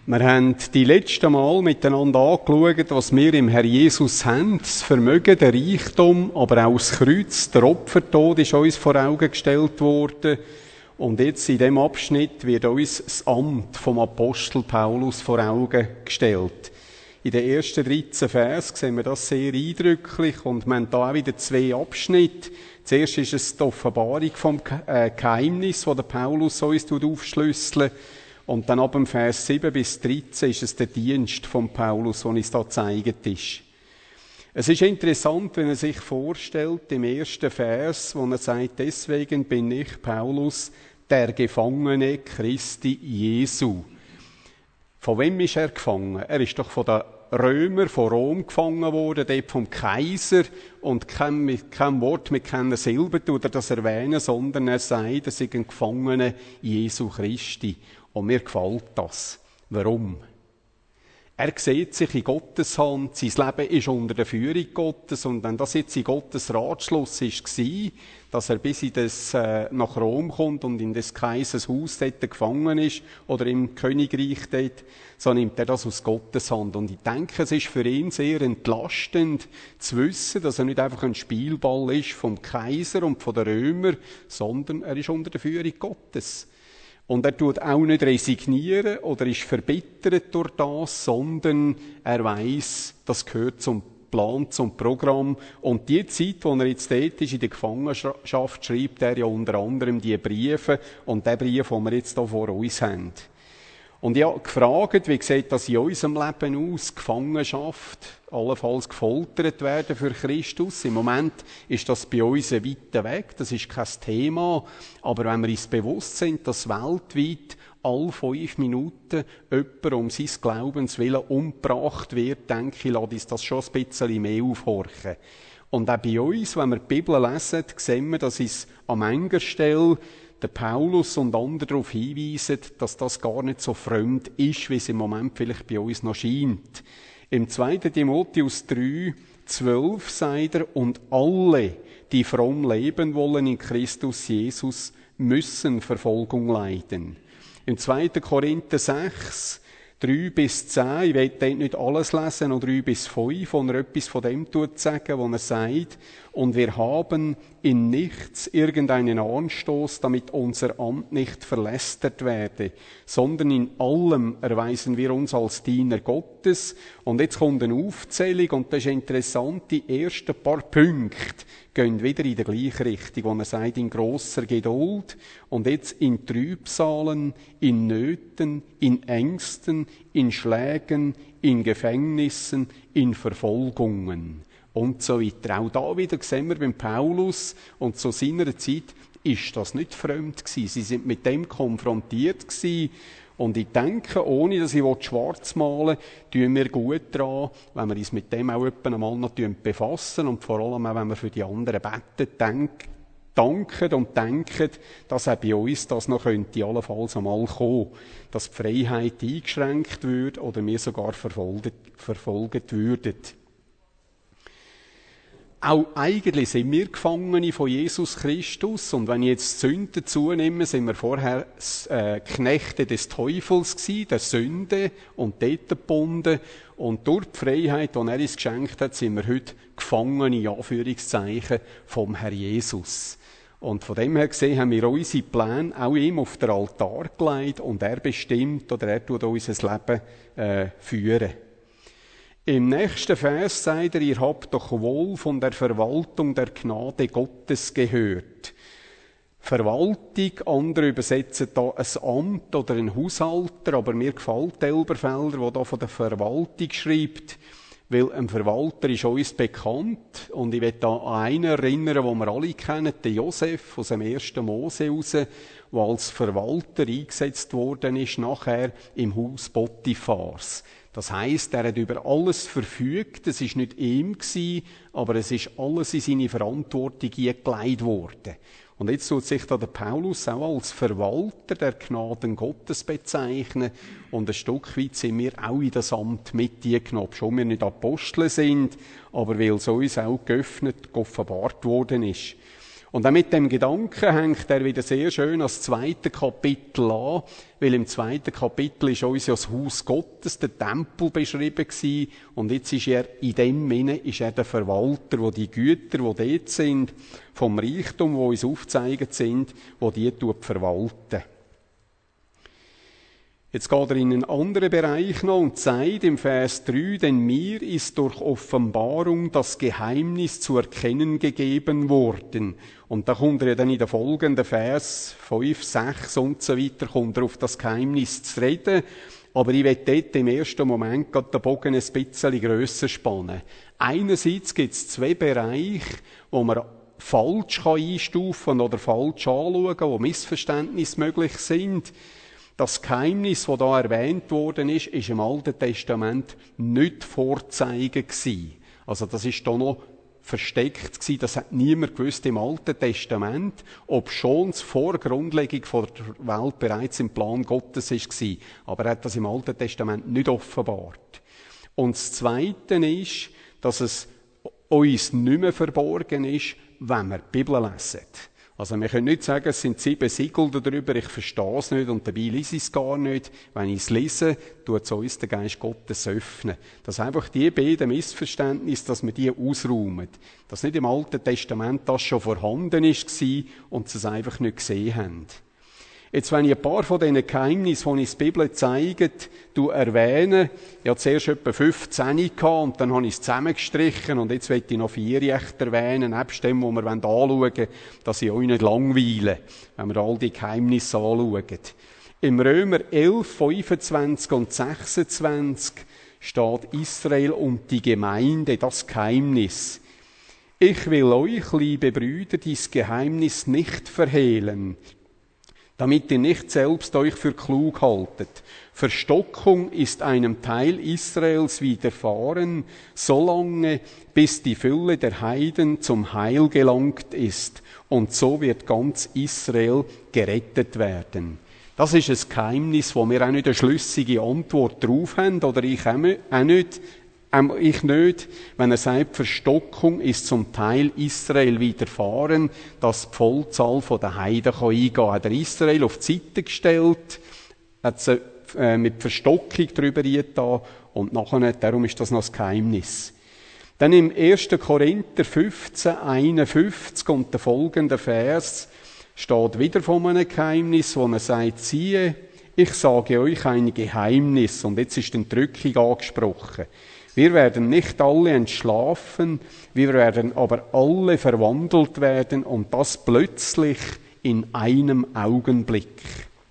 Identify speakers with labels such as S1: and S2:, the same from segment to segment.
S1: Wir haben die letzten Mal miteinander angeschaut, was wir im Herr Jesus haben. Das Vermögen, der Reichtum, aber auch das Kreuz, der Opfertod ist uns vor Augen gestellt worden. Und jetzt in diesem Abschnitt wird uns das Amt vom Apostel Paulus vor Augen gestellt. In den ersten 13 Vers sehen wir das sehr eindrücklich und wir haben da auch wieder 2 Abschnitte. Zuerst ist es die Offenbarung vom Geheimnis, das der Paulus uns aufschlüsselt. Und dann ab dem Vers 7 bis 13 ist es der Dienst von Paulus, der uns da gezeigt ist. Es ist interessant, wenn er sich vorstellt, im ersten Vers, wo er sagt, deswegen bin ich, Paulus, der Gefangene Christi Jesu. Von wem ist er gefangen? Er ist doch von den Römern, von Rom gefangen worden, dort vom Kaiser. Und mit keinem Wort, mit keiner Silbe tut er das erwähnen, sondern er sagt, er sei ein Gefangener Jesu Christi. Und mir gefällt das. Warum? Er sieht sich in Gottes Hand, sein Leben ist unter der Führung Gottes und wenn das jetzt in Gottes Ratschluss war, dass er bis in das, nach Rom kommt und in des Kaisers Haus dort gefangen ist oder im Königreich dort, so nimmt er das aus Gottes Hand. Und ich denke, es ist für ihn sehr entlastend zu wissen, dass er nicht einfach ein Spielball ist vom Kaiser und von den Römern, sondern er ist unter der Führung Gottes. Und er tut auch nicht resignieren oder ist verbittert durch das, sondern er weiss, das gehört zum Plan, zum Programm. Und die Zeit, wo er jetzt dort ist, in der Gefangenschaft, schreibt er ja unter anderem die Briefe und den Brief, den wir jetzt hier vor uns haben. Und ich habe gefragt, wie sieht das in unserem Leben aus? Gefangenschaft, allenfalls gefoltert werden für Christus. Im Moment ist das bei uns ein weiter Weg, das ist kein Thema. Aber wenn wir uns bewusst sind, dass weltweit alle 5 Minuten jemand um sein Glaubenswillen umgebracht wird, denke ich, lässt uns das schon ein bisschen mehr aufhorchen. Und auch bei uns, wenn wir die Bibel lesen, sehen wir, dass es an mancher Stelle der Paulus und andere darauf hinweisen, dass das gar nicht so fremd ist, wie es im Moment vielleicht bei uns noch scheint. Im 2. Timotheus 3,12 sagt er, und alle, die fromm leben wollen in Christus Jesus, müssen Verfolgung leiden. Im 2. Korinther 6, 3 bis 10, ich will dort nicht alles lesen, noch 3 bis 5, wo er etwas von dem sagen, wo er sagt, und wir haben in nichts irgendeinen Anstoß, damit unser Amt nicht verlästert werde, sondern in allem erweisen wir uns als Diener Gottes. Und jetzt kommt eine Aufzählung, und das ist interessant, die ersten paar Punkte gehen wieder in die gleiche Richtung, wo er sagt, in grosser Geduld und jetzt in Trübsalen, in Nöten, in Ängsten, in Schlägen, in Gefängnissen, in Verfolgungen und so weiter. Auch da wieder sehen wir beim Paulus und zu seiner Zeit ist das nicht fremd gewesen. Sie sind mit dem konfrontiert gewesen. Und ich denke, ohne dass ich schwarz malen will, tun wir gut daran, wenn wir uns mit dem auch einmal noch befassen und vor allem auch, wenn wir für die anderen beten, danken und denken, dass auch bei uns das noch könnte allenfalls einmal kommen, dass die Freiheit eingeschränkt wird oder wir sogar verfolgt würden. Auch eigentlich sind wir Gefangene von Jesus Christus und wenn ich jetzt die Sünde dazu nehme, sind wir vorher Knechte des Teufels gewesen, der Sünde und dort gebunden und durch die Freiheit, die er uns geschenkt hat, sind wir heute Gefangene, in Anführungszeichen, vom Herr Jesus. Und von dem her gesehen haben wir unsere Pläne auch ihm auf den Altar gelegt und er bestimmt oder er tut unser Leben führen. Im nächsten Vers sagt er, ihr habt doch wohl von der Verwaltung der Gnade Gottes gehört. Verwaltung, andere übersetzen da ein Amt oder ein Haushalter, aber mir gefällt Elberfelder, der da von der Verwaltung schreibt, weil ein Verwalter ist uns bekannt und ich will da an einen erinnern, den wir alle kennen, den Josef aus dem 1. Mose raus, der als Verwalter eingesetzt worden ist, nachher im Haus Potiphars. Das heisst, er hat über alles verfügt, es war nicht ihm gewesen, aber es ist alles in seine Verantwortung eingelegt worden. Und jetzt tut sich da der Paulus auch als Verwalter der Gnaden Gottes bezeichnen und ein Stück weit sind wir auch in das Amt mit eingenommen, schon wir nicht Apostel sind, aber weil es uns auch geöffnet, geoffenbart worden ist. Und auch mit dem Gedanken hängt er wieder sehr schön als 2. Kapitel an, weil im 2. Kapitel ist uns ja das Haus Gottes, der Tempel beschrieben gewesen, und jetzt ist er in dem Sinne, ist er der Verwalter, wo die Güter, die dort sind, vom Reichtum, wo uns aufgezeigt sind, wo die verwalten. Jetzt geht er in einen anderen Bereich noch und sagt im Vers 3, denn mir ist durch Offenbarung das Geheimnis zu erkennen gegeben worden. Und da kommt er ja dann in den folgenden Vers 5, 6 und so weiter, kommt er auf das Geheimnis zu reden. Aber ich will dort im ersten Moment gerade den Bogen ein bisschen grösser spannen. Einerseits gibt es 2 Bereiche, wo man falsch einstufen oder falsch anschauen kann, wo Missverständnisse möglich sind. Das Geheimnis, das hier erwähnt worden ist im Alten Testament nicht vorzeigen gewesen. Also das ist hier noch versteckt gewesen. Das hat niemand gewusst im Alten Testament, ob schon vor Grundlegung der Welt bereits im Plan Gottes war. Aber er hat das im Alten Testament nicht offenbart. Und das Zweite ist, dass es uns nicht mehr verborgen ist, wenn wir die Bibel lesen. Also wir können nicht sagen, es sind 7 Siegel darüber, ich verstehe es nicht und dabei lese ich es gar nicht. Wenn ich es lese, tut es uns der Geist Gottes öffnen. Dass einfach die beiden Missverständnisse, dass wir die ausräumen. Dass nicht im Alten Testament das schon vorhanden war und sie es einfach nicht gesehen haben. Jetzt, wenn ich ein paar von diesen Geheimnissen, die uns die Bibel zeigt, erwähne, ich hatte zuerst etwa 15 gehabt und dann habe ich es zusammengestrichen und jetzt möchte ich noch 4 echt erwähnen, nebst dem, was wir anschauen wollen, dass ich euch nicht langweile, wenn wir all die Geheimnisse anschauen. Im Römer 11, 25 und 26 steht Israel und die Gemeinde, das Geheimnis. Ich will euch, liebe Brüder, dies Geheimnis nicht verhehlen, damit ihr nicht selbst euch für klug haltet. Verstockung ist einem Teil Israels widerfahren, solange bis die Fülle der Heiden zum Heil gelangt ist. Und so wird ganz Israel gerettet werden. Das ist ein Geheimnis, wo wir auch nicht eine schlüssige Antwort drauf haben, oder ich nicht, wenn er sagt, Verstockung ist zum Teil Israel widerfahren, dass die Vollzahl der Heiden eingehen kann. Hat er Israel auf die Seite gestellt, hat sie mit Verstockung darüber getan und nachher, darum ist das noch das Geheimnis. Dann im 1. Korinther 15, 51 und der folgende Vers steht wieder von einem Geheimnis, wo er sagt, siehe, ich sage euch ein Geheimnis, und jetzt ist die Entrückung angesprochen. Wir werden nicht alle entschlafen, wir werden aber alle verwandelt werden und das plötzlich in einem Augenblick.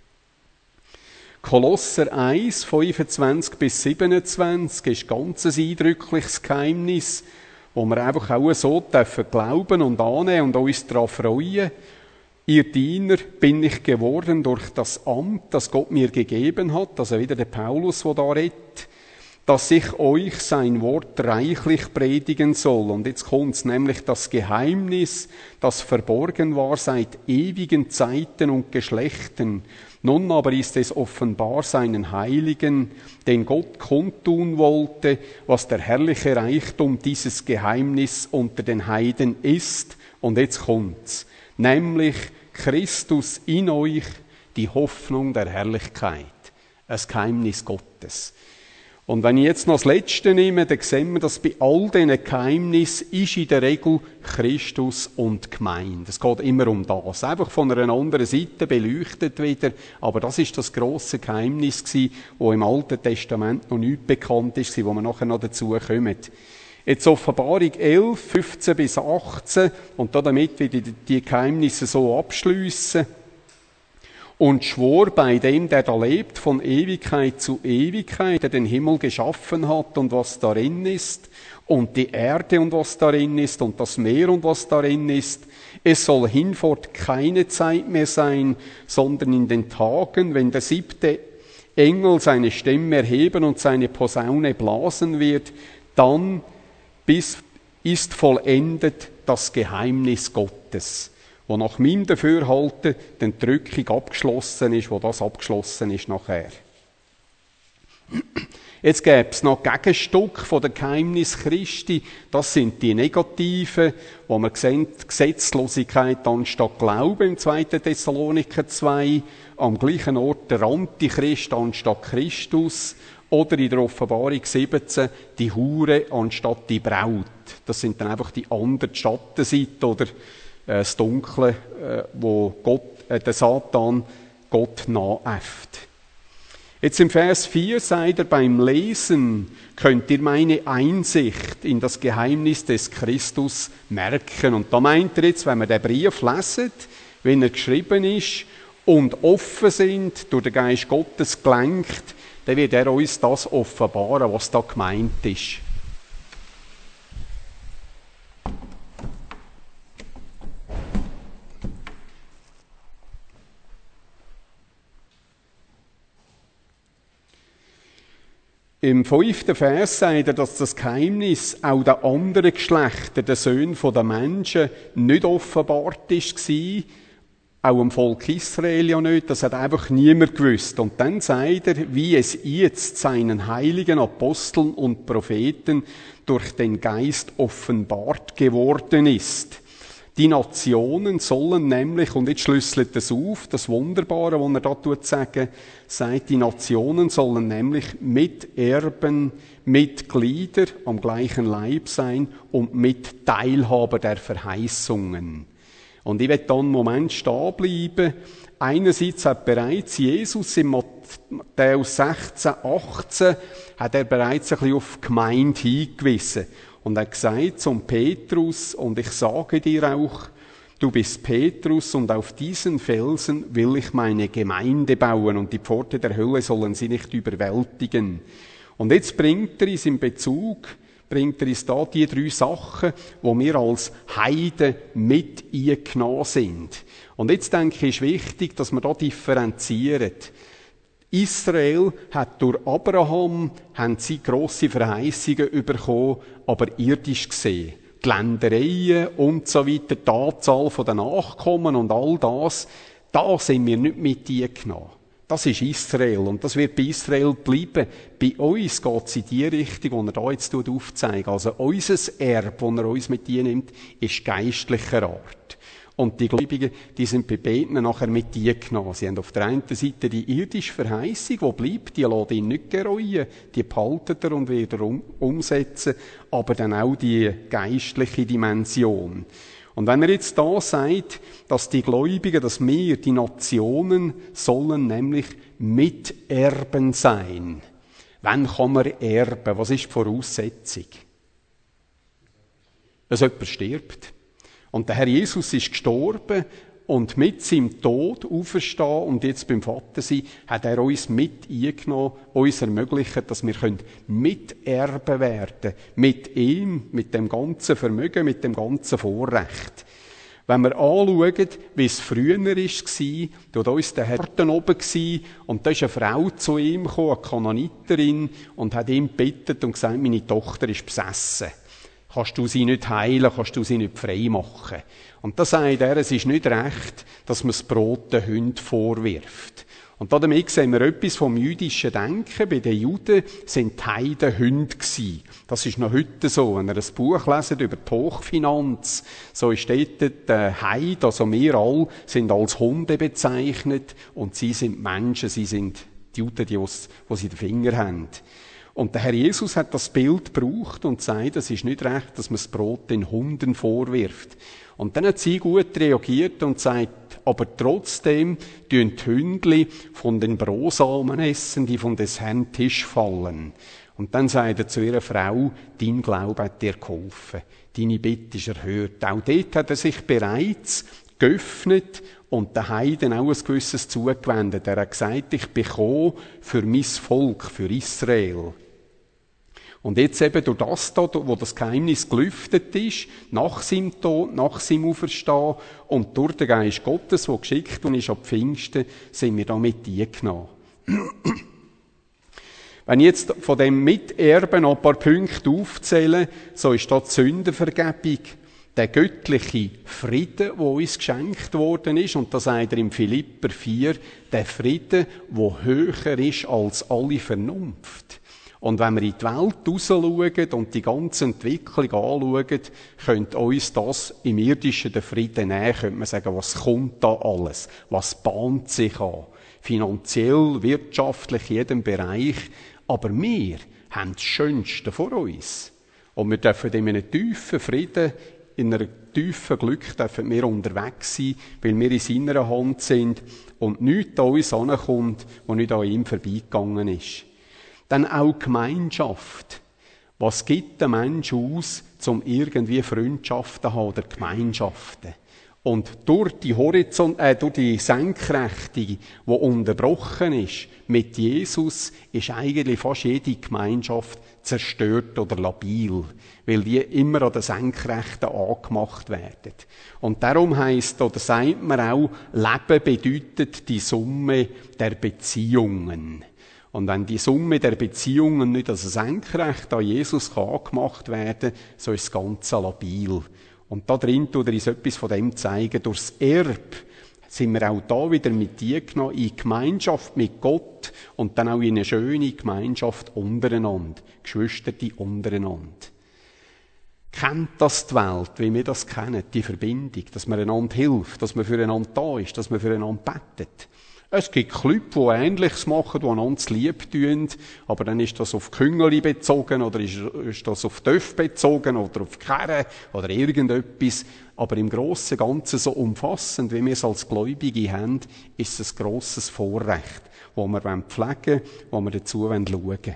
S1: Kolosser 1, 25 bis 27 ist ganz ein eindrückliches Geheimnis, wo wir einfach auch so glauben und annehmen und uns daran freuen. Ihr Diener bin ich geworden durch das Amt, das Gott mir gegeben hat, also wieder der Paulus, der da redet, dass ich euch sein Wort reichlich predigen soll. Und jetzt kommt's, nämlich das Geheimnis, das verborgen war seit ewigen Zeiten und Geschlechten. Nun aber ist es offenbar seinen Heiligen, den Gott kundtun wollte, was der herrliche Reichtum dieses Geheimnis unter den Heiden ist. Und jetzt kommt's, nämlich Christus in euch, die Hoffnung der Herrlichkeit. Ein Geheimnis Gottes. Und wenn ich jetzt noch das Letzte nehme, dann sehen wir, dass bei all diesen Geheimnissen ist in der Regel Christus und Gemeinde. Es geht immer um das. Einfach von einer anderen Seite beleuchtet wieder. Aber das ist das grosse Geheimnis gewesen, wo im Alten Testament noch nicht bekannt ist, wo wir nachher noch dazu kommen. Jetzt Offenbarung 11, 15 bis 18. Und damit wir die Geheimnisse so abschliessen. Und schwor bei dem, der da lebt, von Ewigkeit zu Ewigkeit, der den Himmel geschaffen hat und was darin ist, und die Erde und was darin ist, und das Meer und was darin ist. Es soll hinfort keine Zeit mehr sein, sondern in den Tagen, wenn der 7. Engel seine Stimme erheben und seine Posaune blasen wird, dann ist vollendet das Geheimnis Gottes, wo nach meinem Dafürhalten die Entrückung abgeschlossen ist, wo das abgeschlossen ist nachher. Jetzt gäbe es noch Gegenstück von der Geheimnis Christi. Das sind die negativen, wo wir sehen, Gesetzlosigkeit anstatt Glauben im 2. Thessaloniker 2, am gleichen Ort der Antichrist anstatt Christus oder in der Offenbarung 17 die Hure anstatt die Braut. Das sind dann einfach die andere Schattenseite oder das Dunkle, wo der Satan Gott nachäfft. Jetzt im Vers 4 sagt er, beim Lesen könnt ihr meine Einsicht in das Geheimnis des Christus merken. Und da meint er jetzt, wenn wir den Brief lesen, wenn er geschrieben ist und offen sind, durch den Geist Gottes gelenkt, dann wird er uns das offenbaren, was da gemeint ist. Im 5. Vers sagt er, dass das Geheimnis auch den anderen Geschlechtern, den Söhnen der Menschen, nicht offenbart war. Auch im Volk Israel ja nicht. Das hat einfach niemand gewusst. Und dann sagt er, wie es jetzt seinen heiligen Aposteln und Propheten durch den Geist offenbart geworden ist. Die Nationen sollen nämlich, und jetzt schlüsselt es auf, das Wunderbare, was er da sagt, die Nationen sollen nämlich Miterben, Mitglieder am gleichen Leib sein und Mitteilhaber der Verheißungen. Und ich werde da einen Moment stehen bleiben. Einerseits hat bereits Jesus in Matthäus 16, 18, hat er bereits ein bisschen auf die Gemeinde hingewiesen. Und er hat gesagt zum Petrus, und ich sage dir auch, du bist Petrus und auf diesen Felsen will ich meine Gemeinde bauen und die Pforte der Hölle sollen sie nicht überwältigen. Und jetzt bringt er uns da die 3 Sachen, wo wir als Heiden mit eingenommen sind. Und jetzt denke ich, ist wichtig, dass wir da differenzieren. Israel hat durch Abraham haben sie grosse Verheißungen bekommen, aber irdisch gesehen. Die Ländereien und so weiter, die Anzahl der Nachkommen und all das, da sind wir nicht mit eingenommen. Das ist Israel und das wird bei Israel bleiben. Bei uns geht es in die Richtung, die er da jetzt aufzeigt. Also unser Erbe, das er uns mit einnimmt, ist geistlicher Art. Und die Gläubigen, die sind bei beiden nachher mit eingenommen. Sie haben auf der einen Seite die irdische Verheißung, die bleibt, die lässt ihn nicht gereuen, die behaltet er und wird er umsetzen, aber dann auch die geistliche Dimension. Und wenn er jetzt da sagt, dass die Gläubigen, dass wir, die Nationen, sollen nämlich Miterben sein. Wann kann man erben? Was ist die Voraussetzung? Dass jemand stirbt. Und der Herr Jesus ist gestorben und mit seinem Tod auferstehen und jetzt beim Vater sein, hat er uns mit eingenommen, uns ermöglicht, dass wir Miterben werden mit ihm, mit dem ganzen Vermögen, mit dem ganzen Vorrecht. Wenn wir anschauen, wie es früher war, dort uns der Herr oben war, und da ist eine Frau zu ihm gekommen, eine Kananiterin, und hat ihm gebeten und gesagt, meine Tochter ist besessen. Kannst du sie nicht heilen, kannst du sie nicht frei machen. Und da sagt er, es ist nicht recht, dass man das Brot den Hunden vorwirft. Und damit sehen wir etwas vom jüdischen Denken. Bei den Juden sind die Heiden Hunde gewesen. Das ist noch heute so. Wenn ihr ein Buch leset über die Hochfinanz, so ist dort der Heide, also wir alle, sind als Hunde bezeichnet und sie sind Menschen, sie sind die Juden, die sie den Finger haben. Und der Herr Jesus hat das Bild gebraucht und sagt, es ist nicht recht, dass man das Brot den Hunden vorwirft. Und dann hat sie gut reagiert und sagt, aber trotzdem tun die Hündli von den Brosamen essen, die von des Herrn Tisch fallen. Und dann sagt er zu ihrer Frau, dein Glaube hat dir geholfen, deine Bitte ist erhört. Auch dort hat er sich bereits geöffnet und den Heiden auch ein gewisses zugewendet. Er hat gesagt, ich bin gekommen für mein Volk, für Israel. Und jetzt eben durch das da, wo das Geheimnis gelüftet ist, nach seinem Tod, nach seinem Auferstehen und durch den Geist Gottes, der geschickt und ist ab Pfingsten, sind wir da mit eingenommen. Wenn ich jetzt von dem Miterben noch ein paar Punkte aufzähle, so ist da die Sündenvergebung, der göttliche Frieden, der uns geschenkt worden ist, und da sagt er im Philipper 4, der Frieden, der höher ist als alle Vernunft. Und wenn wir in die Welt rausschauen und die ganze Entwicklung anschauen, könnte uns das im Irdischen den Frieden nehmen, könnte man sagen, was kommt da alles? Was bahnt sich an? Finanziell, wirtschaftlich, in jedem Bereich. Aber wir haben das Schönste vor uns. Und wir dürfen in einem tiefen Frieden, in einem tiefen Glück dürfen wir unterwegs sein, weil wir in seiner Hand sind und nichts an uns herankommt, was nicht an ihm vorbeigegangen ist. Dann auch Gemeinschaft. Was gibt der Mensch aus, um irgendwie Freundschaften zu haben oder Gemeinschaften? Und durch die Senkrechte, die unterbrochen ist, mit Jesus, ist eigentlich fast jede Gemeinschaft zerstört oder labil, weil die immer an den Senkrechten angemacht werden. Und darum heisst, oder sagt man auch, Leben bedeutet die Summe der Beziehungen. Und wenn die Summe der Beziehungen nicht als senkrecht an Jesus angemacht werden kann, so ist das Ganze labil. Und da drin tut er uns etwas von dem zeigen. Durchs Erbe sind wir auch da wieder mit dir genommen, in Gemeinschaft mit Gott und dann auch in eine schöne Gemeinschaft untereinander, Geschwisterte untereinander. Kennt das die Welt, wie wir das kennen, die Verbindung, dass man einander hilft, dass man füreinander da ist, dass man füreinander betet? Es gibt Clubs, die Ähnliches machen, die einander lieb tun, aber dann ist das auf Küngeli bezogen, oder ist das auf Töpfe bezogen, oder auf Karren, oder irgendetwas. Aber im Grossen und Ganzen so umfassend, wie wir es als Gläubige haben, ist es ein grosses Vorrecht, das wir pflegen wollen, wo wir dazu schauen wollen.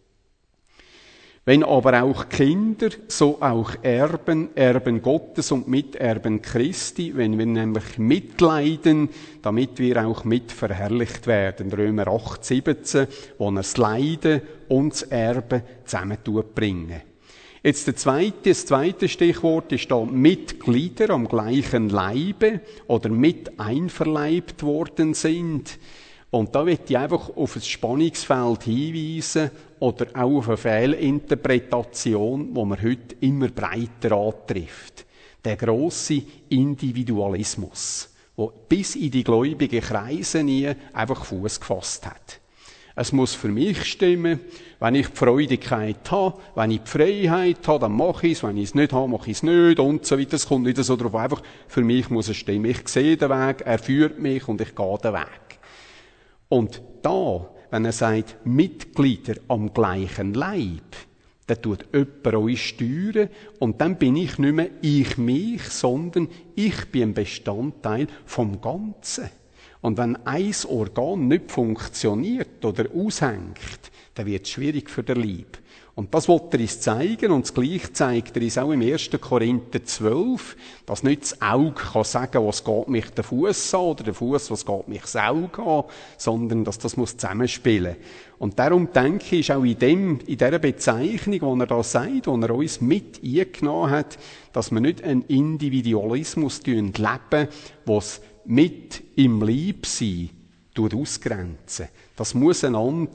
S1: Wenn aber auch Kinder, so auch Erben, Erben Gottes und Miterben Christi, wenn wir nämlich mitleiden, damit wir auch mitverherrlicht werden. Römer 8,17, wo er das Leiden und das Erben zusammen bringen. Jetzt das zweite Stichwort ist da Mitglieder am gleichen Leibe oder mit einverleibt worden sind. Und da möchte ich einfach auf ein Spannungsfeld hinweisen oder auch auf eine Fehlinterpretation, die man heute immer breiter antrifft. Der grosse Individualismus, der bis in die gläubigen Kreise nie einfach Fuß gefasst hat. Es muss für mich stimmen, wenn ich die Freudigkeit habe, wenn ich die Freiheit habe, dann mache ich es, wenn ich es nicht habe, mache ich es nicht und so weiter. Es kommt nicht so darauf, einfach für mich muss es stimmen. Ich sehe den Weg, er führt mich und ich gehe den Weg. Und da, wenn er sagt, Mitglieder am gleichen Leib, dann tut jemand euch steuern und dann bin ich nicht mehr ich mich, sondern ich bin ein Bestandteil vom Ganzen. Und wenn ein Organ nicht funktioniert oder aushängt, dann wird es schwierig für den Leib. Und das wollte er uns zeigen und das Gleiche zeigt er uns auch im 1. Korinther 12, dass nicht das Auge kann sagen, was geht mich der Fuß an oder der Fuß, was geht mich das Auge an, sondern dass das muss zusammenspielen. Und darum denke ich, ist auch in dieser Bezeichnung, die er da sagt, die er uns mit eingenommen hat, dass wir nicht einen Individualismus leben, was mit im Leib sein ausgrenzen. Das muss einander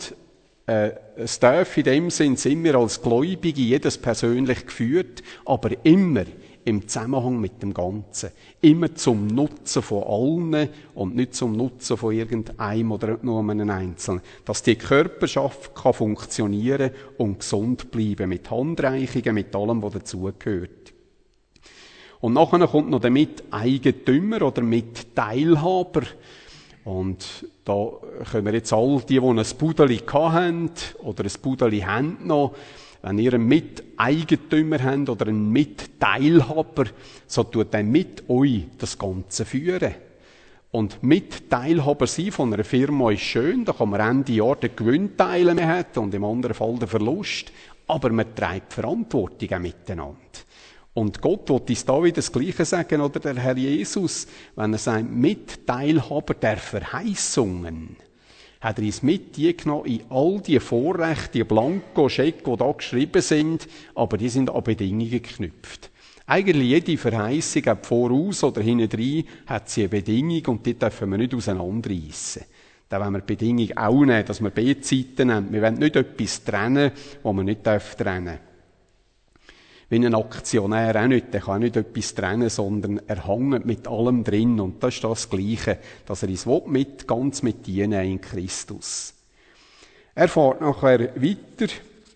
S1: es darf in dem Sinn, sind wir als Gläubige jedes persönlich geführt, aber immer im Zusammenhang mit dem Ganzen. Immer zum Nutzen von allen und nicht zum Nutzen von irgendeinem oder nur einem Einzelnen. Dass die Körperschaft kann funktionieren und gesund bleiben, mit Handreichungen, mit allem, was dazugehört. Und nachher kommt noch der Miteigentümer oder Mitteilhaber. Und da können wir jetzt all die ein Budeli hatten oder ein Budeli haben noch, wenn ihr einen Miteigentümer habt oder einen Mitteilhaber, so tut er mit euch das Ganze führen. Und Mitteilhaber sein von einer Firma ist schön, da kann man Ende Jahr den Gewinn teilen und im anderen Fall den Verlust, aber man trägt Verantwortung auch miteinander. Und Gott will uns da wieder das Gleiche sagen, oder der Herr Jesus, wenn er sagt, Mitteilhaber der Verheißungen, hat er uns mitgenommen in all die Vorrechte, die Blanko-Scheck, die da geschrieben sind, aber die sind an Bedingungen geknüpft. Eigentlich jede Verheißung, ob voraus oder hinten hat sie eine Bedingung und die dürfen wir nicht auseinanderreissen. Da wollen wir die Bedingung auch nehmen, dass wir beide Seiten nehmen. Wir wollen nicht etwas trennen, was man nicht trennen darf. Wie ein Aktionär auch nicht, der kann nicht etwas trennen, sondern er hängt mit allem drin. Und das ist das Gleiche, dass er uns ganz mit dienen in Christus. Er fährt nachher weiter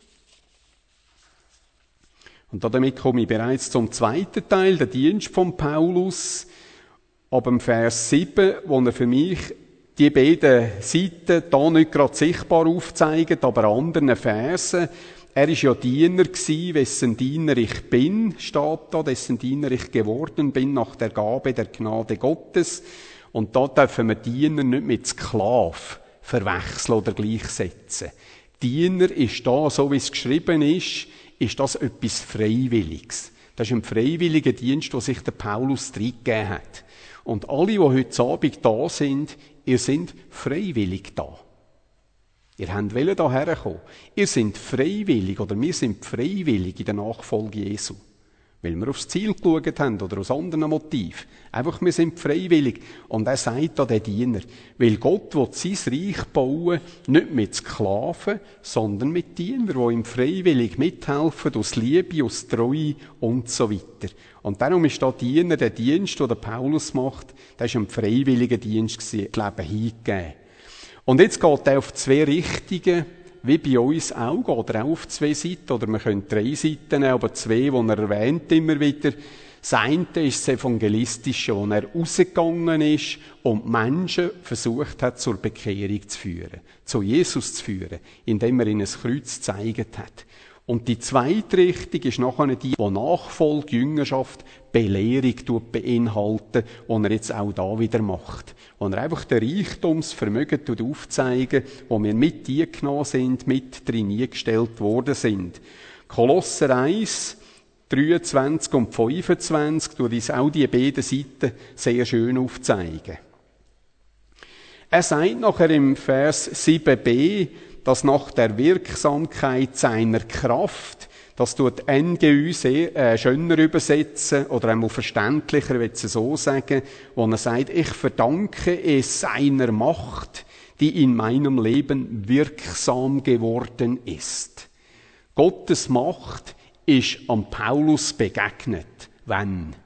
S1: Und damit komme ich bereits zum zweiten Teil, der Dienst von Paulus, ab dem Vers 7, wo er für mich die beiden Seiten da nicht gerade sichtbar aufzeigt, aber an anderen Versen. Er ist ja Diener gewesen, wessen Diener ich bin, steht da, dessen Diener ich geworden bin nach der Gabe der Gnade Gottes. Und da dürfen wir Diener nicht mit Sklav verwechseln oder gleichsetzen. Diener ist da, so wie es geschrieben ist das etwas Freiwilliges. Das ist ein freiwilliger Dienst, den sich der Paulus reingegeben hat. Und alle, die heute Abend da sind, ihr seid freiwillig da. Ihr wollt da herkommen. Ihr seid freiwillig, oder wir sind freiwillig in der Nachfolge Jesu. Weil wir aufs Ziel geschaut haben, oder aus anderen Motiven. Einfach, wir sind freiwillig. Und er sagt da, der Diener, weil Gott will sein Reich bauen, nicht mit Sklaven, sondern mit Dienern, die ihm freiwillig mithelfen, aus Liebe, aus Treue und so weiter. Und darum ist da Diener, der Dienst, den der Paulus macht, das war ein freiwilliger Dienst gewesen, das Leben hingegeben. Und jetzt geht er auf zwei Richtungen, wie bei uns auch, geht er auch auf zwei Seiten, oder wir können 3 Seiten nehmen, aber 2, die er erwähnt immer wieder. Das eine ist das Evangelistische, wo er rausgegangen ist und Menschen versucht hat, zur Bekehrung zu führen, zu Jesus zu führen, indem er ihnen ein Kreuz gezeigt hat. Und die zweite Richtung ist nachher die Nachfolge, Jüngerschaft, Belehrung beinhalten, die er jetzt auch da wieder macht. Wo er einfach den Reichtumsvermögen aufzeigen, wo wir mit eingenommen sind, mit drin eingestellt worden sind. Kolosser 1, 23 und 25, tut uns auch die beiden Seiten sehr schön aufzeigen. Er sagt nachher im Vers 7b, dass nach der Wirksamkeit seiner Kraft, das tut NGÜ schöner übersetzen, oder einmal verständlicher, will ich so sagen, wo er sagt, ich verdanke es seiner Macht, die in meinem Leben wirksam geworden ist. Gottes Macht ist am Paulus begegnet. Wann?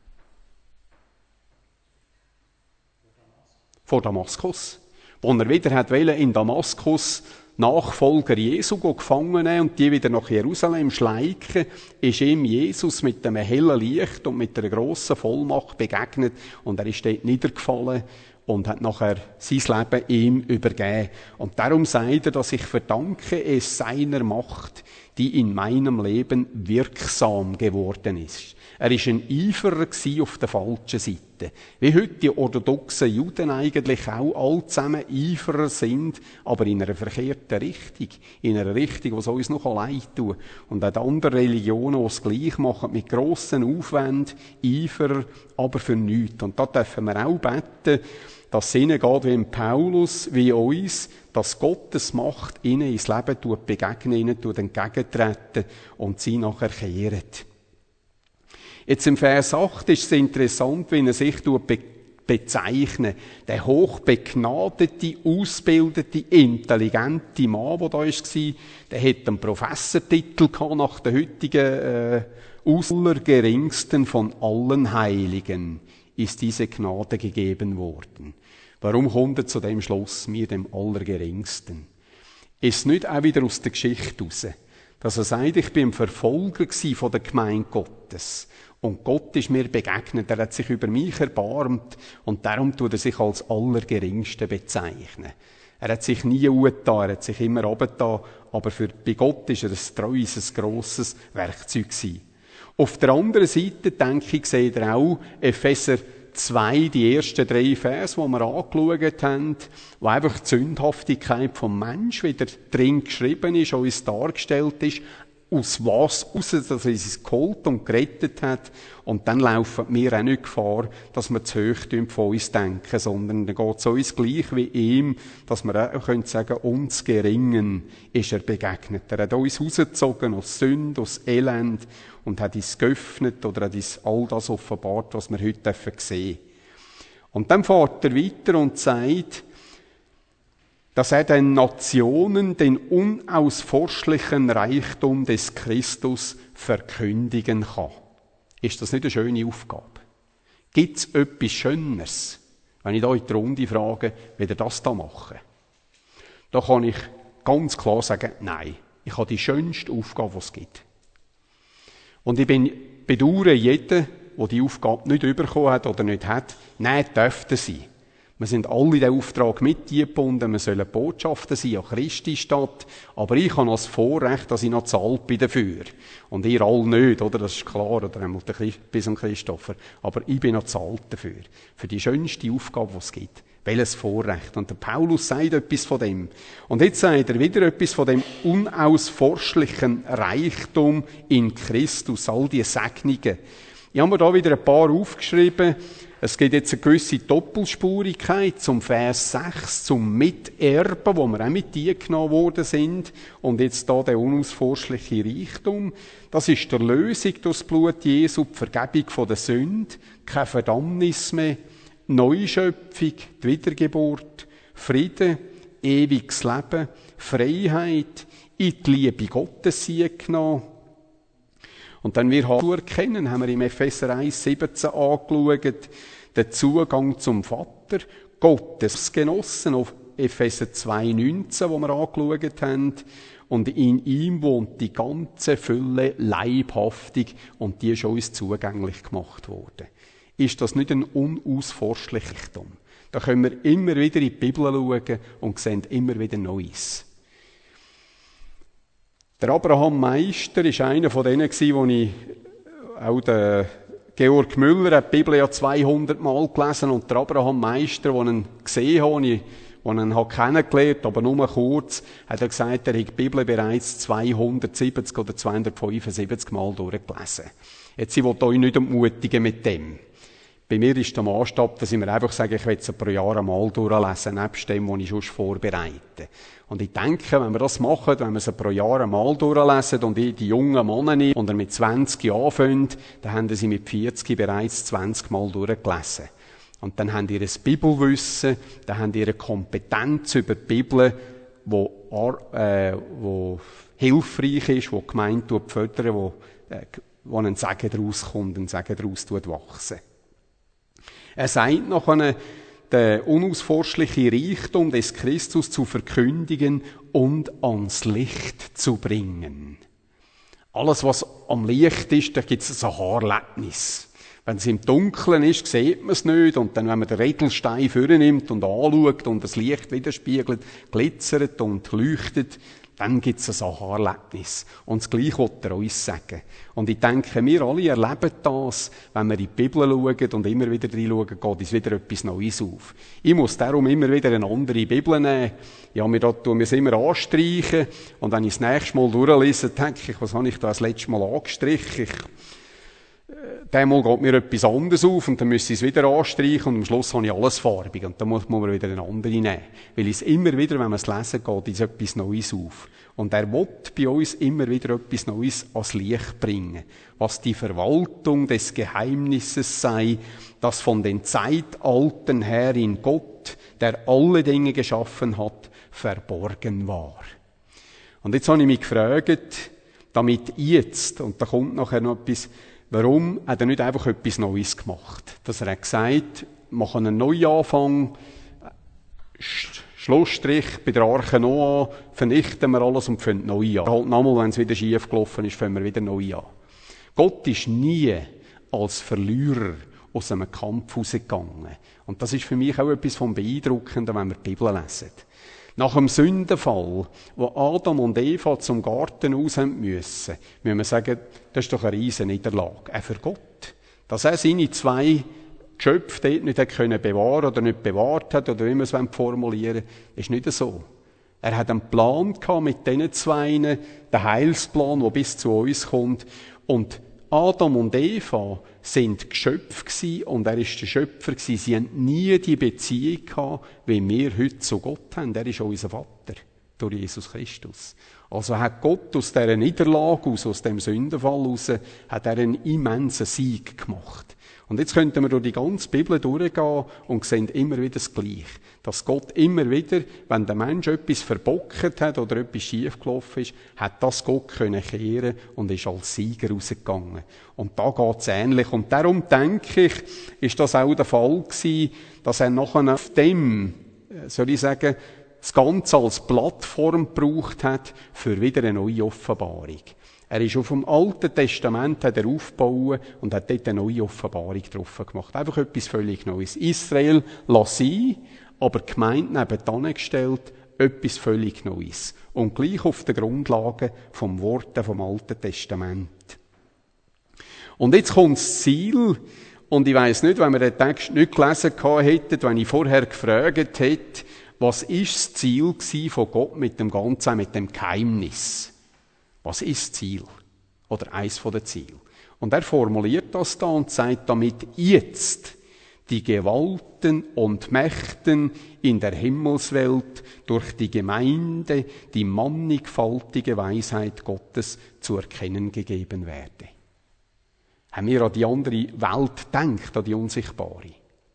S1: Vor Damaskus. Wo er wieder hat in Damaskus Nachfolger Jesu gefangen nehmen und die wieder nach Jerusalem schleichen, ist ihm Jesus mit einem hellen Licht und mit einer grossen Vollmacht begegnet und er ist dort niedergefallen und hat nachher sein Leben ihm übergeben. Und darum sagt er, dass ich verdanke es seiner Macht, die in meinem Leben wirksam geworden ist. Er war ein Eiferer auf der falschen Seite. Wie heute die orthodoxen Juden eigentlich auch alle zusammen Eiferer sind, aber in einer verkehrten Richtung. In einer Richtung, die es uns noch leid tut. Und auch andere Religionen, die es gleich machen, mit grossen Aufwänden, Eiferer, aber für nichts. Und da dürfen wir auch beten, dass es ihnen geht wie Paulus, wie uns, dass Gottes Macht ihnen ins Leben begegnen, ihnen entgegentreten und sie nachher kehren. Jetzt im Vers 8 ist es interessant, wie er sich bezeichnet. Der hochbegnadete, ausgebildete, intelligente Mann, der da war, der hat einen Professortitel gehabt, nach der heutigen Allergeringsten von allen Heiligen ist diese Gnade gegeben worden. Warum kommt er zu dem Schluss, mir dem Allergeringsten? Ist nicht auch wieder aus der Geschichte raus, dass er sagt, ich bin ein Verfolger von der Gemeinde Gottes. Und Gott ist mir begegnet, er hat sich über mich erbarmt und darum tut er sich als Allergeringsten bezeichnen. Er hat sich nie ungetan, er hat sich immer runtergetan, aber bei Gott ist er ein treues, ein grosses Werkzeug gewesen. Auf der anderen Seite, denke ich, seht ihr auch Epheser 2, die ersten 3 Verse, die wir angeschaut haben, wo einfach die Sündhaftigkeit vom Menschen wieder drin geschrieben ist, uns dargestellt ist, aus was raus, dass er uns geholt und gerettet hat. Und dann laufen wir auch nicht Gefahr, dass wir zu hoch von uns denken, sondern dann geht es uns gleich wie ihm, dass wir auch sagen können, uns Geringen ist er begegnet. Er hat uns rausgezogen aus Sünde, aus Elend und hat uns geöffnet oder hat uns all das offenbart, was wir heute sehen dürfen. Und dann fährt er weiter und sagt, dass er den Nationen den unausforschlichen Reichtum des Christus verkündigen kann. Ist das nicht eine schöne Aufgabe? Gibt es etwas Schöneres, wenn ich da in die Runde frage, wie ihr das da machen? Da kann ich ganz klar sagen, nein, ich habe die schönste Aufgabe, die es gibt. Und ich bedauere jeden, der die Aufgabe nicht bekommen hat oder nicht hat. Nein, dürfte sie. Wir sind alle in den Auftrag mit eingebunden, wir sollen Botschafter sein an Christi Stadt. Aber ich habe das Vorrecht, dass ich noch zahlt bin dafür. Und ihr alle nicht, oder? Das ist klar, oder einmal bis an Christopher. Aber ich bin noch zahlt dafür. Für die schönste Aufgabe, die es gibt. Welches Vorrecht. Und der Paulus sagt etwas von dem. Und jetzt sagt er wieder etwas von dem unausforschlichen Reichtum in Christus. All die Segnungen. Ich habe mir da wieder ein paar aufgeschrieben. Es gibt jetzt eine gewisse Doppelspurigkeit zum Vers 6, zum Miterben, wo wir auch mit eingenommen worden sind. Und jetzt da der unausforschliche Reichtum. Das ist die Lösung durch das Blut Jesu, die Vergebung der Sünde, keine Verdammnis mehr, Neuschöpfung, die Wiedergeburt, Frieden, ewiges Leben, Freiheit, in die Liebe Gottes genommen. Und dann wir zu erkennen, haben wir im Epheser 1,17 angeschaut, den Zugang zum Vater, Gottes Genossen, auf Epheser 2,19, wo wir angeschaut haben. Und in ihm wohnt die ganze Fülle leibhaftig und die ist uns zugänglich gemacht worden. Ist das nicht ein unausforschlicher Reichtum? Da können wir immer wieder in die Bibel schauen und sehen immer wieder Neues. Der Abraham Meister war einer von denen, wo ich auch der Georg Müller hat die Bibel ja 200 Mal gelesen und der Abraham Meister, den ich gesehen habe, den ich kennengelernt, aber nur kurz, hat er gesagt, er hat die Bibel bereits 270 oder 275 Mal durchgelesen. Jetzt, ich will euch nicht entmutigen mit dem. Bei mir ist der Maßstab, dass ich mir einfach sage, ich will es pro Jahr einmal durchlesen, nebst dem, was ich schon vorbereite. Und ich denke, wenn wir das machen, wenn wir es pro Jahr einmal durchlesen und die jungen Männer nicht, und er mit 20 anfangen, dann haben sie mit 40 bereits 20 Mal durchgelesen. Und dann haben ihr ein Bibelwissen, dann haben ihr eine Kompetenz über die Bibel, wo hilfreich ist, wo die Gemeinde fördern, wo ein Segen daraus kommt, ein Segen daraus wachsen. Er sagt nachher, der unausforschliche Reichtum des Christus zu verkündigen und ans Licht zu bringen. Alles, was am Licht ist, da gibt es ein Haarerlebnis. Wenn es im Dunkeln ist, sieht man es nicht. Und dann, wenn man den Edelstein vornimmt und anschaut und das Licht widerspiegelt, glitzert und leuchtet, dann gibt es ein Aha-Erlebnis. Und das Gleiche will er uns sagen. Und ich denke, wir alle erleben das, wenn wir in die Bibel schauen und immer wieder reinschauen, geht uns wieder etwas Neues auf. Ich muss darum immer wieder eine andere Bibel nehmen. Ja, wir tun es immer anstreichen. Und wenn ich das nächste Mal durchlese, denke ich, was habe ich da das letzte Mal angestrichen? Einmal geht mir etwas anderes auf und dann müsste ich es wieder anstreichen und am Schluss habe ich alles farbig und dann muss man wieder eine andere nehmen. Weil es immer wieder, wenn man es lesen geht, ist etwas Neues auf. Und er will bei uns immer wieder etwas Neues ans Licht bringen, was die Verwaltung des Geheimnisses sei, das von den Zeitalten her in Gott, der alle Dinge geschaffen hat, verborgen war. Und jetzt habe ich mich gefragt, damit jetzt, und da kommt nachher noch etwas, warum hat er nicht einfach etwas Neues gemacht? Dass er hat gesagt, machen einen Neuanfang, Schlussstrich bei der Arche Noah, vernichten wir alles und fangen neu an. Halt nochmal, wenn es wieder schief gelaufen ist, fangen wir wieder neu an. Gott ist nie als Verlierer aus einem Kampf rausgegangen. Und das ist für mich auch etwas vom Beeindruckenden, wenn wir die Bibel lesen. Nach dem Sündenfall, wo Adam und Eva zum Garten raus müssen wir sagen, das ist doch eine riesen Niederlage. Auch für Gott. Dass er seine zwei Geschöpfe dort nicht bewahren konnte oder nicht bewahrt hat, oder wie wir es formulieren wollen, ist nicht so. Er hat einen Plan gehabt mit diesen zwei, den Heilsplan, der bis zu uns kommt. Und Adam und Eva sind Geschöpfe gewesen und er ist der Schöpfer gewesen. Sie haben nie die Beziehung gehabt, wie wir heute zu Gott haben. Er ist unser Vater durch Jesus Christus. Also hat Gott aus dieser Niederlage, aus dem Sündenfall raus, hat er einen immensen Sieg gemacht. Und jetzt könnten wir durch die ganze Bibel durchgehen und sehen immer wieder das Gleiche. Dass Gott immer wieder, wenn der Mensch etwas verbockt hat oder etwas schiefgelaufen ist, hat das Gott können kehren und ist als Sieger rausgegangen. Und da geht's ähnlich. Und darum denke ich, ist das auch der Fall gewesen, dass er nachher auf dem, soll ich sagen, das Ganze als Plattform gebraucht hat für wieder eine neue Offenbarung. Er ist auf dem Alten Testament hat er aufgebaut und hat dort eine neue Offenbarung drauf gemacht. Einfach etwas völlig Neues. Israel lass sein, aber die Gemeinde nebenan gestellt, etwas völlig Neues. Und gleich auf den Grundlagen vom Worten vom Alten Testament. Und jetzt kommt das Ziel, und ich weiss nicht, wenn wir den Text nicht gelesen hätten, wenn ich vorher gefragt hätte, was ist das Ziel von Gott mit dem Ganzen, mit dem Geheimnis? Was ist das Ziel? Oder eins von den Zielen. Und er formuliert das da und sagt, damit jetzt die Gewalten und Mächten in der Himmelswelt durch die Gemeinde die mannigfaltige Weisheit Gottes zu erkennen gegeben werde. Haben wir an die andere Welt gedacht, an die unsichtbare?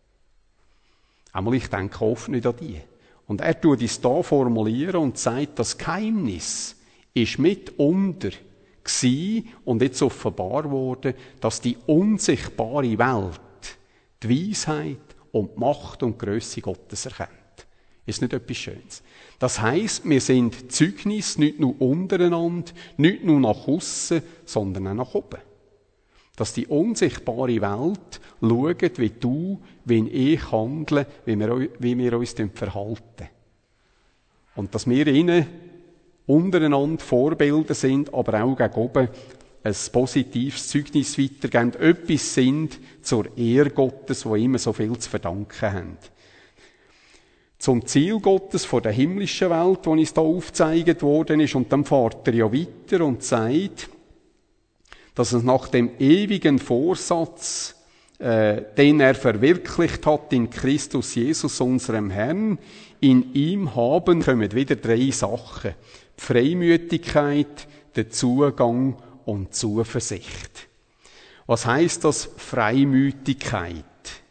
S1: Einmal, ich denke oft nicht an die. Und er tut es da formulieren und sagt, das Geheimnis ist mitunter gsi und jetzt offenbar wurde, dass die unsichtbare Welt die Weisheit und die Macht und die Grösse Gottes erkennt. Ist nicht etwas Schönes. Das heisst, wir sind Zeugnis nicht nur untereinander, nicht nur nach aussen, sondern auch nach oben. Dass die unsichtbare Welt schaut, wie du, wie ich handle, wie wir uns verhalten. Und dass wir ihnen untereinander Vorbilder sind, aber auch gegen oben ein positives Zeugnis weitergeben, etwas sind zur Ehre Gottes, wo immer so viel zu verdanken haben. Zum Ziel Gottes von der himmlischen Welt, wo uns da aufgezeigt worden ist, und dann fährt er ja weiter und sagt, dass es nach dem ewigen Vorsatz, den er verwirklicht hat in Christus Jesus, unserem Herrn, in ihm kommen wieder 3 Sachen. Die Freimütigkeit, der Zugang und Zuversicht. Was heisst das Freimütigkeit?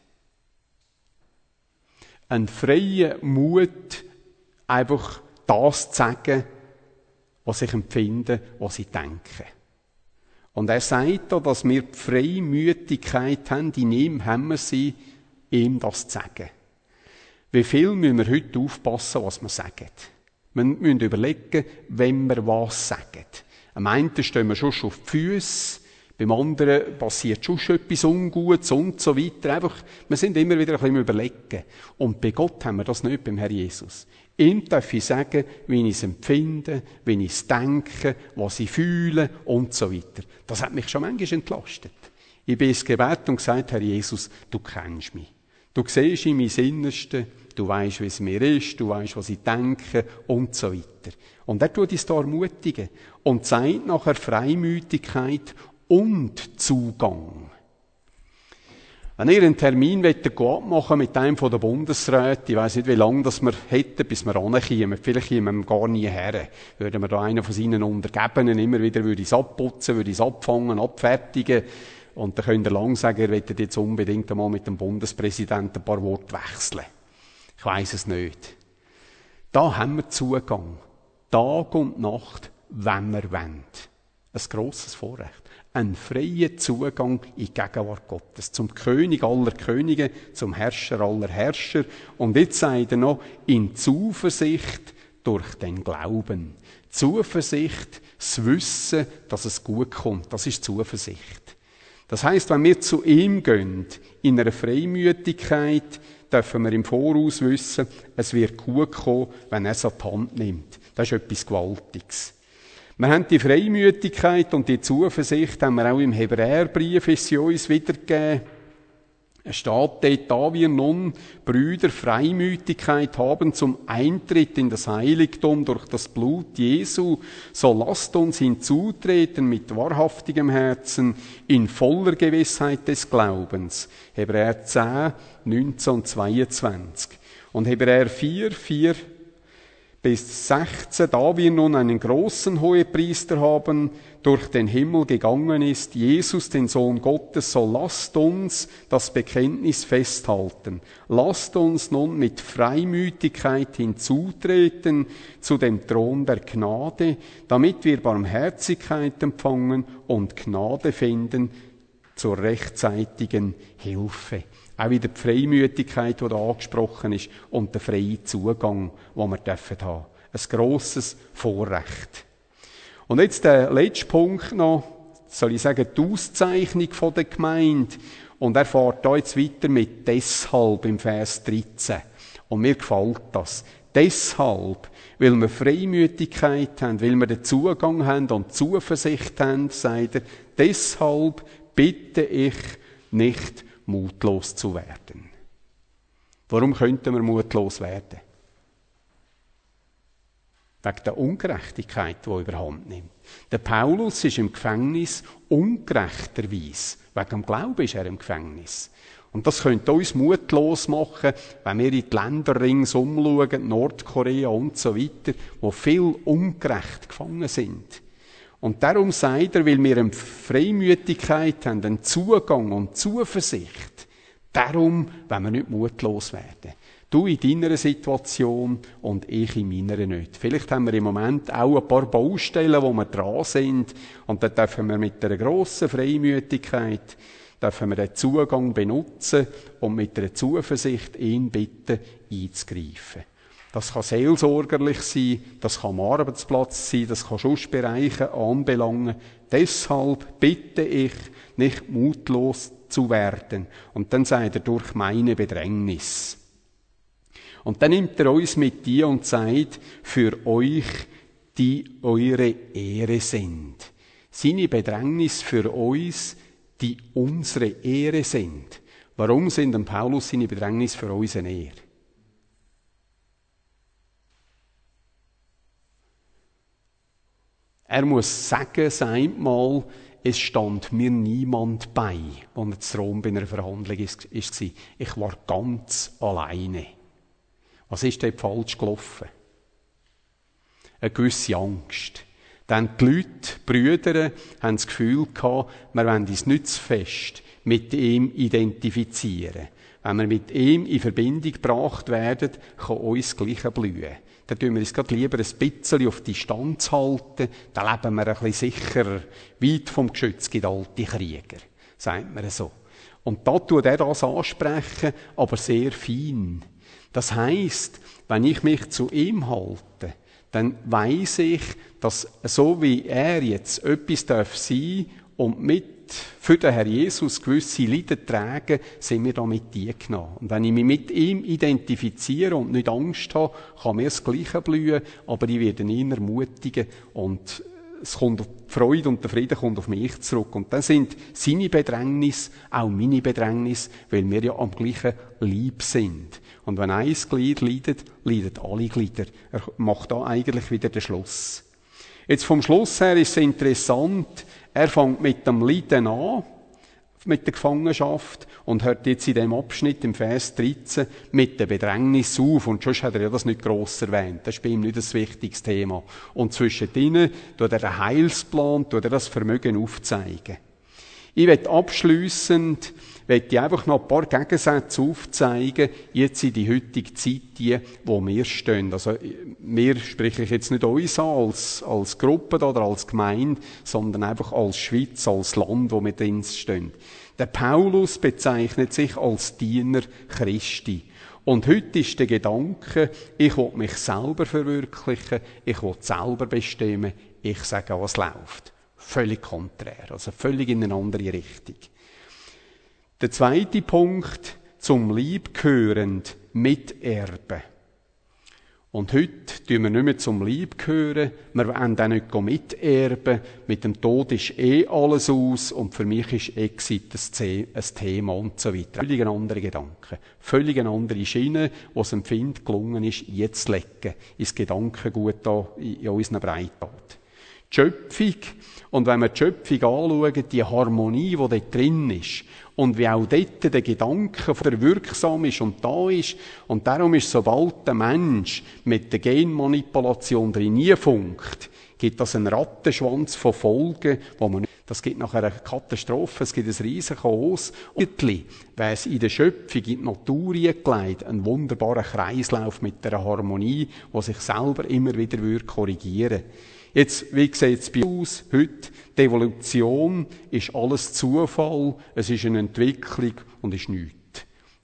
S1: Ein freier Mut, einfach das zu sagen, was ich empfinde, was ich denke. Und er sagt da, dass wir die Freimütigkeit haben, in ihm haben wir sie, ihm das zu sagen. Wie viel müssen wir heute aufpassen, was wir sagen? Wir müssen überlegen, wenn wir was sagen. Am einen stehen wir schon auf die Füsse, beim anderen passiert schon etwas Ungutes und so weiter. Einfach, wir sind immer wieder ein bisschen überlegen. Und bei Gott haben wir das nicht, beim Herr Jesus. Ihm darf ich sagen, wie ich es empfinde, wie ich es denke, was ich fühle und so weiter. Das hat mich schon manchmal entlastet. Ich bin ins Gebet und gesagt, Herr Jesus, du kennst mich. Du siehst in mein Innerste, du weisst, wie es mir ist, du weisst, was ich denke und so weiter. Und er tut uns da ermutigen und zeigt nachher Freimütigkeit und Zugang. Wenn ihr einen Termin abmachen mit einem der Bundesräte, ich weiss nicht, wie lange das wir hätten, bis wir rankommen. Vielleicht kommen wir gar nie her. Würden wir da einen von seinen Untergebenen immer wieder es abputzen, würde es abfangen, abfertigen. Und dann könnt ihr lang sagen, ihr wollt jetzt unbedingt einmal mit dem Bundespräsidenten ein paar Worte wechseln. Ich weiss es nicht. Da haben wir Zugang. Tag und Nacht, wenn wir wollen. Ein grosses Vorrecht. Ein freier Zugang in die Gegenwart Gottes. Zum König aller Könige, zum Herrscher aller Herrscher. Und jetzt sagt er noch, in Zuversicht durch den Glauben. Zuversicht, das Wissen, dass es gut kommt. Das ist Zuversicht. Das heisst, wenn wir zu ihm gehen, in einer Freimütigkeit, dürfen wir im Voraus wissen, es wird gut kommen, wenn er es an die Hand nimmt. Das ist etwas Gewaltiges. Wir haben die Freimütigkeit und die Zuversicht, haben wir auch im Hebräerbrief, ist sie uns wiedergegeben. Es steht dort, da wir nun, Brüder, Freimütigkeit haben zum Eintritt in das Heiligtum durch das Blut Jesu, so lasst uns hinzutreten mit wahrhaftigem Herzen, in voller Gewissheit des Glaubens. Hebräer 10, 19 und 22. Und Hebräer 4, 4 bis 16, da wir nun einen großen Hohepriester haben, durch den Himmel gegangen ist, Jesus, den Sohn Gottes, so lasst uns das Bekenntnis festhalten. Lasst uns nun mit Freimütigkeit hinzutreten zu dem Thron der Gnade, damit wir Barmherzigkeit empfangen und Gnade finden zur rechtzeitigen Hilfe. Auch wieder die Freimütigkeit, die da angesprochen ist, und der freie Zugang, den wir haben dürfen. Ein grosses Vorrecht. Und jetzt der letzte Punkt noch, soll ich sagen, die Auszeichnung der Gemeinde. Und er fährt da jetzt weiter mit «deshalb» im Vers 13. Und mir gefällt das. Deshalb, weil wir Freimütigkeit haben, weil wir den Zugang haben und Zuversicht haben, sagt er, deshalb bitte ich nicht, mutlos zu werden. Warum könnten wir mutlos werden? Wegen der Ungerechtigkeit, die überhand nimmt. Der Paulus ist im Gefängnis ungerechterweise. Wegen dem Glauben ist er im Gefängnis. Und das könnte uns mutlos machen, wenn wir in die Länder ringsum schauen, Nordkorea und so weiter, wo viel ungerecht gefangen sind. Und darum sagt er, weil wir eine Freimütigkeit haben, einen Zugang und Zuversicht, darum wollen wir nicht mutlos werden. Du in deiner Situation und ich in meiner nicht. Vielleicht haben wir im Moment auch ein paar Baustellen, wo wir dran sind. Und da dürfen wir mit einer grossen Freimütigkeit dürfen wir den Zugang benutzen und mit einer Zuversicht ihn bitten, einzugreifen. Das kann seelsorgerlich sein, das kann am Arbeitsplatz sein, das kann Schussbereiche anbelangen. Deshalb bitte ich, nicht mutlos zu werden. Und dann sagt er, durch meine Bedrängnis. Und dann nimmt er uns mit dir und sagt, für euch, die eure Ehre sind. Seine Bedrängnis für uns, die unsere Ehre sind. Warum sind denn Paulus seine Bedrängnis für uns eine Ehre? Er muss sagen, sagt mal, es stand mir niemand bei, als er zu Rom bei einer Verhandlung war. Ich war ganz alleine. Was ist dort falsch gelaufen? Eine gewisse Angst. Denn die Leute, die Brüder, haben das Gefühl gehabt, wir wollen uns nicht zu fest mit ihm identifizieren. Wenn wir mit ihm in Verbindung gebracht werden, kann uns das Gleiche blühen. Dann tun wir uns gerade lieber ein bisschen auf Distanz halten, dann leben wir ein bisschen sicherer. Weit vom Geschütz gibt alte Krieger, sagt man so. Und da tut er das ansprechen, aber sehr fein. Das heisst, wenn ich mich zu ihm halte, dann weiss ich, dass so wie er jetzt etwas sein darf und für den Herr Jesus gewisse Leiden tragen, sind wir da mit dir genommen. Und wenn ich mich mit ihm identifiziere und nicht Angst habe, kann mir das Gleiche blühen, aber ich werde ihn ermutigen und es kommt die Freude und der Frieden kommt auf mich zurück. Und dann sind seine Bedrängnis auch meine Bedrängnis, weil wir ja am gleichen Leib sind. Und wenn ein Glied leidet, leiden alle Glieder. Er macht da eigentlich wieder den Schluss. Jetzt vom Schluss her ist es interessant, er fängt mit dem Leiden an, mit der Gefangenschaft, und hört jetzt in dem Abschnitt im Vers 13 mit der Bedrängnis auf. Und sonst hat er ja das nicht gross erwähnt. Das ist bei ihm nicht ein wichtiges Thema. Und zwischendrin tut er den Heilsplan, tut er das Vermögen aufzeigen. Ich möchte abschliessend einfach noch ein paar Gegensätze aufzeigen, jetzt in die heutige Zeit, die, wo wir stehen. Also, wir spreche ich jetzt nicht uns an, als Gruppe oder als Gemeinde, sondern einfach als Schweiz, als Land, wo wir drin stehen. Der Paulus bezeichnet sich als Diener Christi. Und heute ist der Gedanke, ich will mich selber verwirklichen, ich will selber bestimmen, ich sage, was läuft. Völlig konträr, also völlig in eine andere Richtung. Der zweite Punkt, zum Leib gehörend, Miterben. Und heute tun wir nicht mehr zum Leib gehören, wir wollen auch nicht miterben, mit dem Tod ist alles aus und für mich ist Exit ein Thema und so weiter. Völlig ein anderer Gedanke, völlig eine andere Schiene, wo es dem Find gelungen ist, jetzt zu legen, ins Gedankengut da in unseren Breitbart. Die Schöpfung, und wenn wir die Schöpfung anschauen, die Harmonie, die dort drin ist, und wie auch dort der Gedanke der wirksam ist und da ist, und darum ist, sobald der Mensch mit der Genmanipulation drin nie funkt, gibt das einen Rattenschwanz von Folgen, das gibt nachher eine Katastrophe, es gibt ein riesen Chaos. Und wäre es in der Schöpfung, in die Natur gelegt, ein wunderbarer Kreislauf mit einer Harmonie, die sich selber immer wieder korrigieren würde. Jetzt, wie sieht es bei uns heute? Die Evolution ist alles Zufall, es ist eine Entwicklung und ist nichts.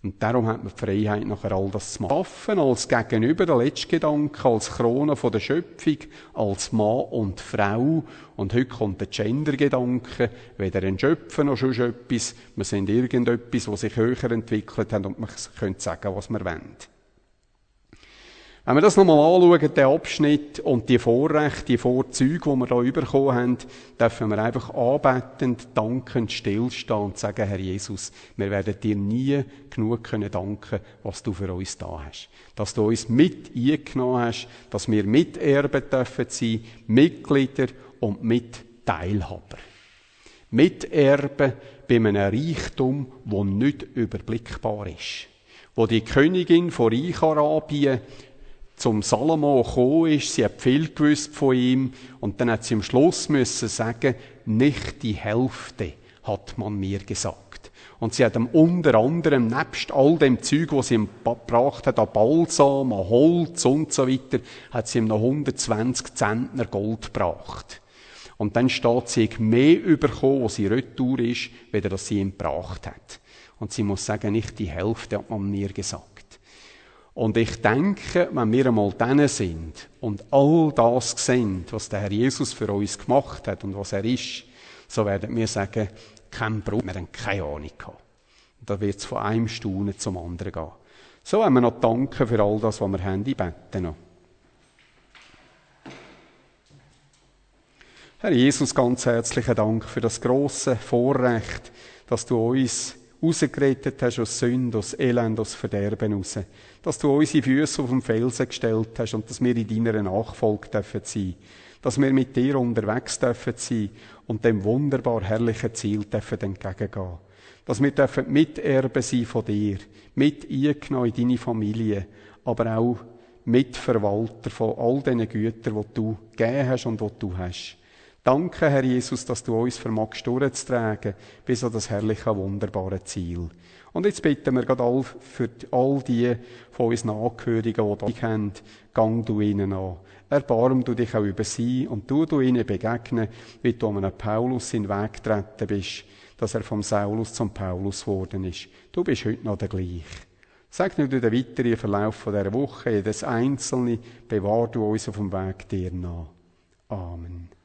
S1: Und darum hat man die Freiheit, nachher all das zu machen. Als Gegenüber, der letzte Gedanke, als Krone von der Schöpfung, als Mann und Frau. Und heute kommt der Gender-Gedanke, weder ein Schöpfen noch schon etwas. Wir sind irgendetwas, was sich höher entwickelt hat und man könnte sagen, was wir wollen. Wenn wir das nochmal anschauen, den Abschnitt und die Vorrechte, die Vorzüge, die wir hier bekommen haben, dürfen wir einfach anbetend, dankend stillstehen und sagen, Herr Jesus, wir werden dir nie genug danken können, was du für uns da hast. Dass du uns mit eingenommen hast, dass wir Miterben dürfen sein, Mitglieder und Mitteilhaber. Miterben bei einem Reichtum, der nicht überblickbar ist. Wo die Königin von Reich Arabien zum Salomo gekommen ist, sie hat viel gewusst von ihm und dann hat sie am Schluss müssen sagen, nicht die Hälfte hat man mir gesagt. Und sie hat ihm unter anderem, nebst all dem Zeug, was sie ihm gebracht hat, an Balsam, an Holz und so weiter, hat sie ihm noch 120 Zentner Gold gebracht. Und dann steht sie mehr bekommen, was sie retour ist, weder dass sie ihm gebracht hat. Und sie muss sagen, nicht die Hälfte hat man mir gesagt. Und ich denke, wenn wir einmal denen sind und all das sehen, was der Herr Jesus für uns gemacht hat und was er ist, so werden wir sagen, kein Bruder, wir haben keine Ahnung gehabt. Und da wird es von einem Staunen zum anderen gehen. So wollen wir noch danken für all das, was wir haben. Ich bete noch. Herr Jesus, ganz herzlichen Dank für das grosse Vorrecht, dass du uns rausgerettet hast aus Sünde, aus Elend, aus Verderben raus. Dass du unsere Füße auf den Felsen gestellt hast und dass wir in deiner Nachfolge dürfen sein. Dass wir mit dir unterwegs dürfen sein und dem wunderbar herrlichen Ziel dürfen entgegengehen. Dass wir dürfen Miterben sein von dir, mit eingenommen in deine Familie, aber auch Mitverwalter von all diesen Gütern, die du gegeben hast und die du hast. Danke, Herr Jesus, dass du uns vermagst durchzutragen bis an das herrliche, wunderbare Ziel. Und jetzt bitten wir gerade für all die von uns Angehörigen, die da haben, gang du ihnen an. Erbarm du dich auch über sie und du ihnen begegnen, wie du einem Paulus in den Weg getreten bist, dass er vom Saulus zum Paulus geworden ist. Du bist heute noch der gleiche. Segne du den weiteren Verlauf von dieser Woche, jedes Einzelne, bewahr du uns auf dem Weg dir nach. Amen.